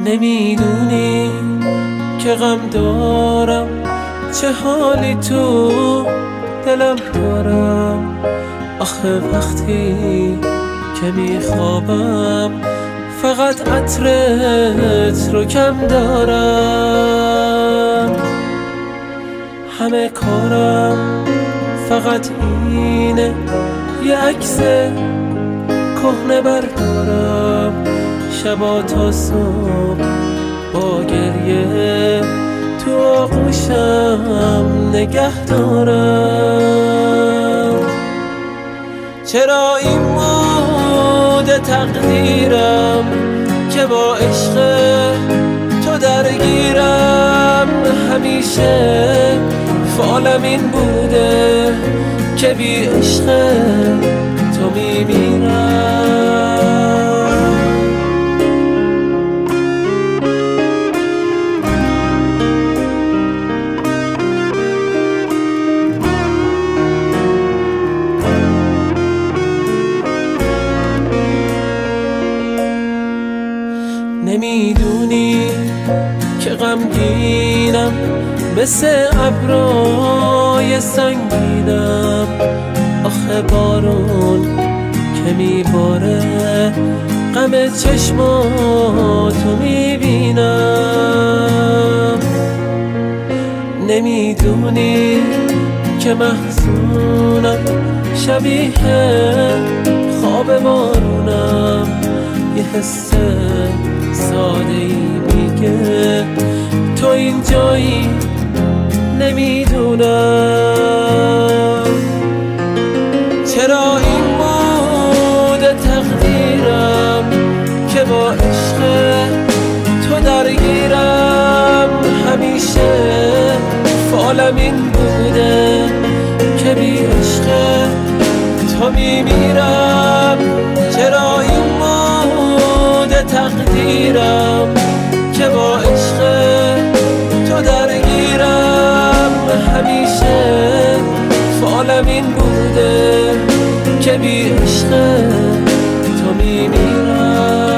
نمیدونی که غم دارم، چه حالی تو دلم دارم. آخه وقتی که میخوابم فقط عطرت رو کم دارم. همه کارم فقط اینه یه عکس کهنه بردارم، شبا تا صبح با گریه تو آغوشم نگه دارم. چرا این مود تقدیرم که با عشق تو درگیرم، همیشه فالم این بوده که بی عشق تو میمیرم. نمیدونی که غمگینم، مثل ابرای سنگینم. آخه بارون که میباره غم چشماتو میبینم. نمیدونی که محزونم، شبیه خواب بارونم. یه حس ساده ای میگه تو اینجایی، نمیدونم. چرا این مود تقدیرم که با عشق تو درگیرم، همیشه فالم این بوده که بی عشق تو میمیرم. چرا این مود تقدیرم که با عشق تو درگیرم، همیشه فالم این بوده که بی عشق تو میمیرم.